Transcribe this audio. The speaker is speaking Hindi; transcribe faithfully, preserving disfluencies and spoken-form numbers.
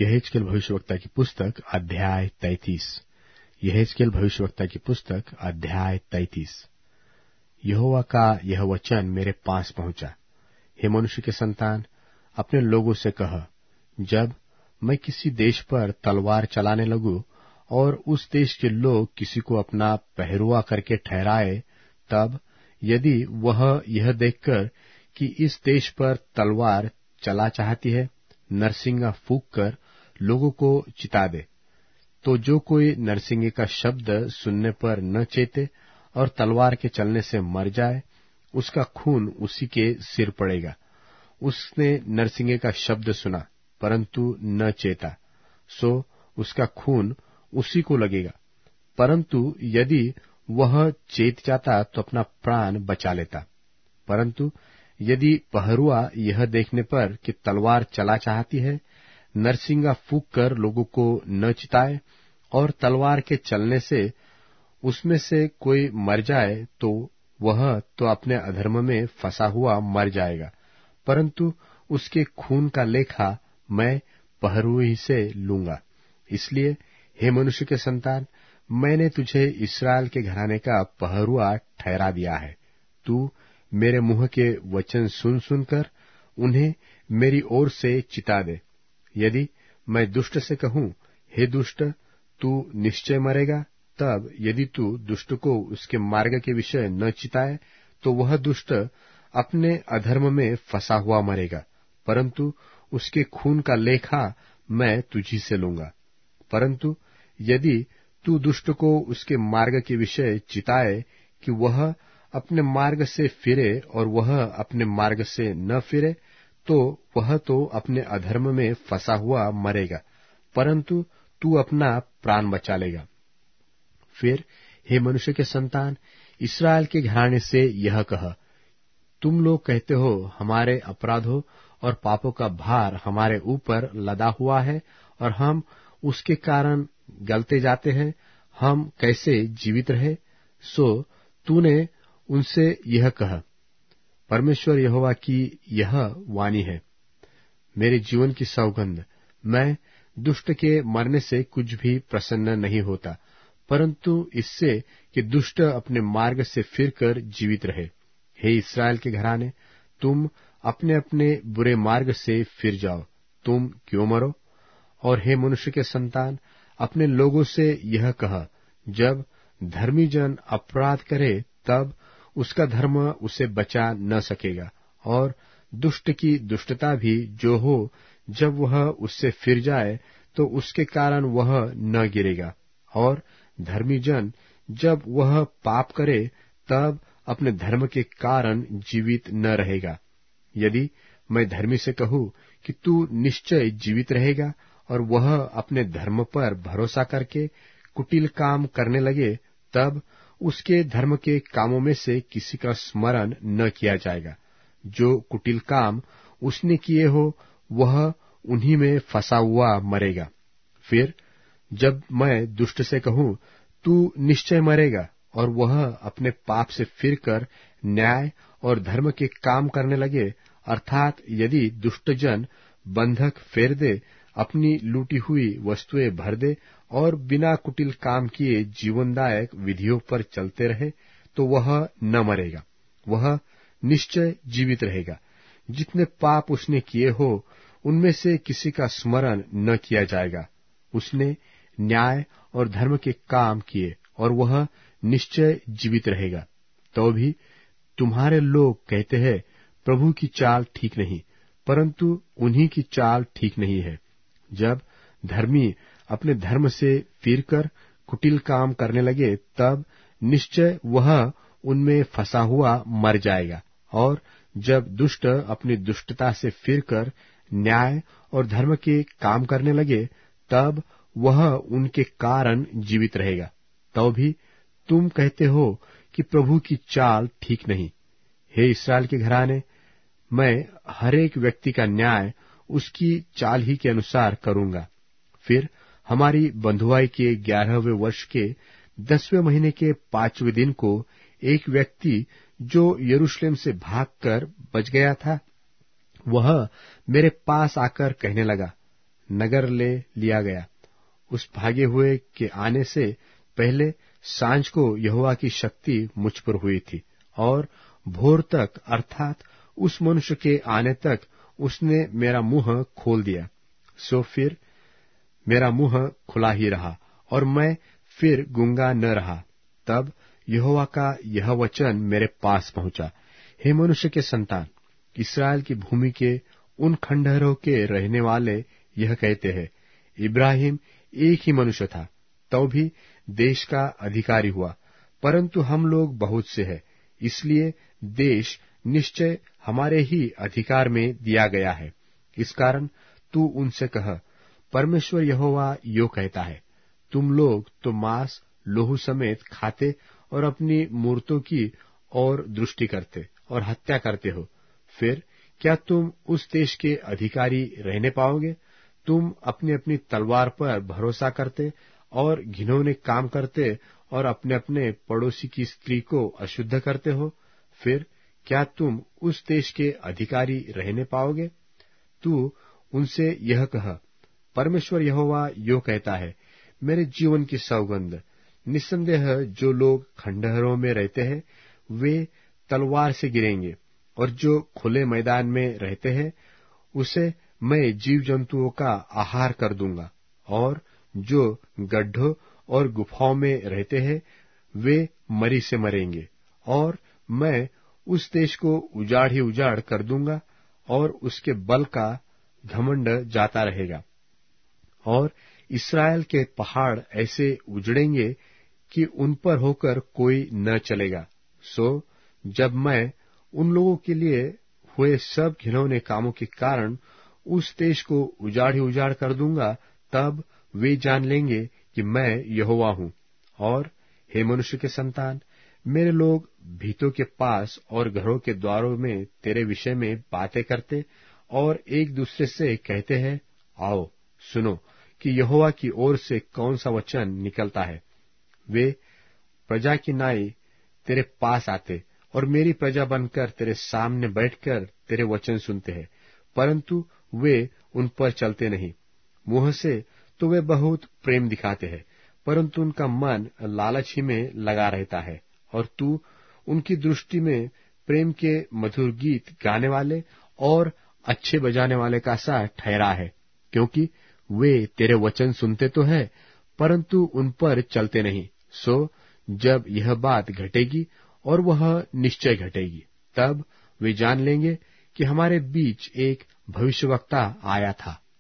यहेजकेल भविष्यवक्ता की पुस्तक अध्याय तैंतीस। यहेजकेल भविष्यवक्ता की पुस्तक अध्याय तैंतीस। यहोवा का यह वचन मेरे पास पहुंचा, हे मनुष्य के संतान, अपने लोगों से कह, जब मैं किसी देश पर तलवार चलाने लगूं और उस देश के लोग किसी को अपना पहरुआ करके ठहराए, तब यदि वह यह देखकर कि इस देश पर तलवार चला चाहती है, नरसिंगा फूंक कर लोगों को चिता दे, तो जो कोई नरसिंगे का शब्द सुनने पर न चेते और तलवार के चलने से मर जाए, उसका खून उसी के सिर पड़ेगा। उसने नरसिंगे का शब्द सुना परंतु न चेता, सो उसका खून उसी को लगेगा। परंतु यदि वह चेत जाता तो अपना प्राण बचा लेता। परंतु यदि पहरुआ यह देखने पर कि तलवार चला चाहती है, नरसिंगा फूंक कर लोगों को न चिताए और तलवार के चलने से उसमें से कोई मर जाए, तो वह तो अपने अधर्म में फंसा हुआ मर जाएगा, परंतु उसके खून का लेखा मैं पहरुए से लूंगा। इसलिए हे मनुष्य के संतान, मैंने तुझे इस्राएल के घराने का पहरुआ ठहरा दिया है। तू मेरे मुंह के वचन सुन सुनकर उन्हें मेरी ओर से चिता दे। यदि मैं दुष्ट से कहूं, हे दुष्ट, तू निश्चय मरेगा, तब यदि तू दुष्ट को उसके मार्ग के विषय न चिताए, तो वह दुष्ट अपने अधर्म में फंसा हुआ मरेगा, परंतु उसके खून का लेखा मैं तुझी से लूंगा। परंतु यदि तू दुष्ट को उसके मार्ग के विषय चिताए कि वह अपने मार्ग से फिरे और वह अपने मार्ग से न फिरे, तो वह तो अपने अधर्म में फंसा हुआ मरेगा, परंतु तू अपना प्राण बचा लेगा। फिर हे मनुष्य के संतान, इस्राएल के घराने से यह कह, तुम लोग कहते हो, हमारे अपराधों और पापों का भार हमारे ऊपर लदा हुआ है और हम उसके कारण गलते जाते हैं, हम कैसे जीवित रहे। सो तूने उनसे यह कह, परमेश्वर यहोवा की यह वाणी है, मेरे जीवन की सौगंध, मैं दुष्ट के मरने से कुछ भी प्रसन्न नहीं होता, परंतु इससे कि दुष्ट अपने मार्ग से फिरकर जीवित रहे। हे इस्राएल के घराने, तुम अपने अपने बुरे मार्ग से फिर जाओ, तुम क्यों मरो। और हे मनुष्य के संतान, अपने लोगों से यह कह, जब धर्मी जन अपराध करे, तब उसका धर्म उसे बचा न सकेगा, और दुष्ट की दुष्टता भी जो हो, जब वह उससे फिर जाए, तो उसके कारण वह न गिरेगा। और धर्मी जन जब वह पाप करे, तब अपने धर्म के कारण जीवित न रहेगा। यदि मैं धर्मी से कहूं कि तू निश्चय जीवित रहेगा, और वह अपने धर्म पर भरोसा करके कुटिल काम करने लगे, तब उसके धर्म के कामों में से किसी का स्मरण न किया जाएगा। जो कुटिल काम उसने किए हो, वह उन्हीं में फंसा हुआ मरेगा। फिर जब मैं दुष्ट से कहूं, तू निश्चय मरेगा, और वह अपने पाप से फिरकर न्याय और धर्म के काम करने लगे, अर्थात यदि दुष्ट जन बंधक फेर दे, अपनी लूटी हुई वस्तुएं भर दे और बिना कुटिल काम किए जीवनदायक विधियों पर चलते रहे, तो वह न मरेगा, वह निश्चय जीवित रहेगा। जितने पाप उसने किए हो, उनमें से किसी का स्मरण न किया जाएगा। उसने न्याय और धर्म के काम किए, और वह निश्चय जीवित रहेगा। तो भी तुम्हारे लोग कहते हैं, प्रभु की चाल ठीक नहीं, परंतु उन्हीं की चाल ठीक नहीं है। जब धर्मी अपने धर्म से फिरकर कुटिल काम करने लगे, तब निश्चय वह उनमें फंसा हुआ मर जाएगा। और जब दुष्ट अपनी दुष्टता से फिरकर न्याय और धर्म के काम करने लगे, तब वह उनके कारण जीवित रहेगा। तो भी तुम कहते हो कि प्रभु की चाल ठीक नहीं। हे इस्राएल के घराने, मैं हरेक व्यक्ति का न्याय उसकी चाल ही के अनुसार करूंगा। फिर हमारी बंधुआई के ग्यारहवें वर्ष के दसवें महीने के पांचवें दिन को एक व्यक्ति जो यरूशलेम से भागकर बच गया था, वह मेरे पास आकर कहने लगा, नगर ले लिया गया। उस भागे हुए के आने से पहले सांझ को यहोवा की शक्ति मुझ पर हुई थी, और भोर तक अर्थात उस मनुष्य के आने तक उसने मेरा मुंह खोल दिया। सो फिर मेरा मुंह खुला ही रहा और मैं फिर गूंगा न रहा। तब यहोवा का यह वचन मेरे पास पहुंचा, हे मनुष्य के संतान, इस्राएल की भूमि के उन खंडहरों के रहने वाले यह कहते हैं, इब्राहिम एक ही मनुष्य था, तो भी देश का अधिकारी हुआ, परंतु हम लोग बहुत से हैं, इसलिए देश निश्चय हमारे ही अधिकार में दिया गया है। इस कारण तू उनसे कह, परमेश्वर यहोवा यो कहता है, तुम लोग तो मांस लोहू समेत खाते और अपनी मूर्तों की और दृष्टि करते और हत्या करते हो, फिर क्या तुम उस देश के अधिकारी रहने पाओगे? तुम अपनी अपनी तलवार पर भरोसा करते और घिनौने काम करते और अपने अपने पड़ोसी की स्त्री को अशुद्ध करते हो, फिर क्या तुम उस देश के अधिकारी रहने पाओगे? तू उनसे यह कह, परमेश्वर यहोवा यो कहता है, मेरे जीवन की सौगंध, निस्संदेह जो लोग खंडहरों में रहते हैं वे तलवार से गिरेंगे, और जो खुले मैदान में रहते हैं उसे मैं जीव जंतुओं का आहार कर दूंगा, और जो गड्ढों और गुफाओं में रहते हैं वे मरी से मरेंगे, और मैं उस देश को उजाड़ ही उजाड़ कर दूंगा, और उसके बल का घमंड जाता रहेगा। और इस्राएल के पहाड़ ऐसे उजड़ेंगे कि उन पर होकर कोई न चलेगा। सो जब मैं उन लोगों के लिए हुए सब घिनौने कामों के कारण उस देश को उजाड़ ही उजाड़ कर दूंगा, तब वे जान लेंगे कि मैं यहोवा हूं। और हे मनुष्य के संतान, मेरे लोग भीतों के पास और घरों के द्वारों में तेरे विषय में बातें करते और एक दूसरे से कहते हैं, आओ सुनो कि यहोवा की ओर से कौन सा वचन निकलता है। वे प्रजा की नाई तेरे पास आते और मेरी प्रजा बनकर तेरे सामने बैठकर तेरे वचन सुनते हैं, परंतु वे उन पर चलते नहीं। मुंह से तो वे बहुत प्रेम दिखाते हैं, परंतु उनका मन लालच ही में लगा रहता है, और तू उनकी दृष्टि में प्रेम के मधुर गीत गाने वाले और अच्छे बजाने वाले का सा ठहरा है, क्योंकि वे तेरे वचन सुनते तो है परंतु उन पर चलते नहीं। सो जब यह बात घटेगी, और वह निश्चय घटेगी, तब वे जान लेंगे कि हमारे बीच एक भविष्यवक्ता आया था।